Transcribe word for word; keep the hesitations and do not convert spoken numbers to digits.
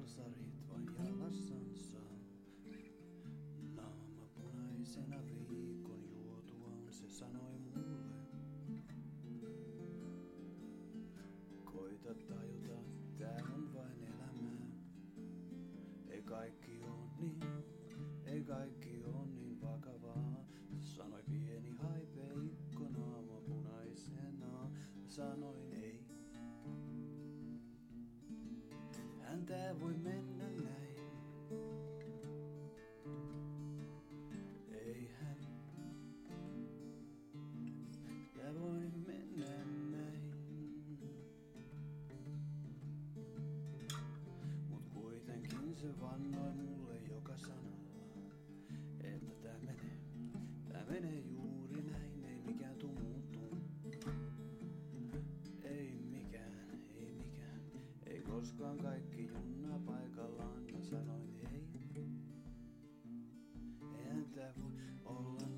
kalsarit vain jalassansa. Naama punaisena viikon juotuaan se sanoi mulle. Koita tajuta, tää on vain elämää. Ei kaikki on niin, ei kaikki on niin vakavaa. Sanoi pieni haipeikko naama punaisena. Sanoin ei. Hän tää voi mennä näin. Ei hän. Tää voi mennä näin. Mut kuitenkin se vannoi mulle joka sanalla, että tää menee, tää menee juuri näin, ei mikään tuu muuttuu. Ei mikään, ei mikään, ei koskaan kaikki junna paikallaan. Mä sanoin ei, eihän tää voi olla